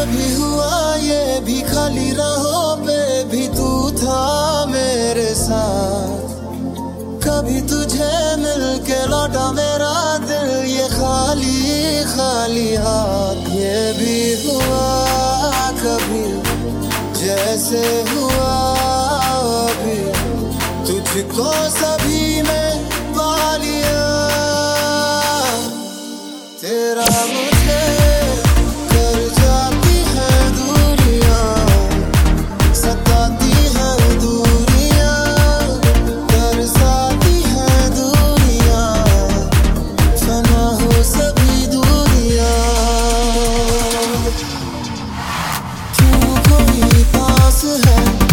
कभी हुआ ये भी खाली राहों पे भी तू था मेरे साथ। कभी तुझे मिल के लौटा मेरा दिल ये खाली खाली हाथ। ये भी हुआ कभी जैसे हुआ अभी, तुझको सभी में पा लिया। तेरा मुझे कर जाती है दूरियां, सताती है दूरियां, तरसाती है दूरियां, फना हो सभी दूरियां। क्यों कोई पास है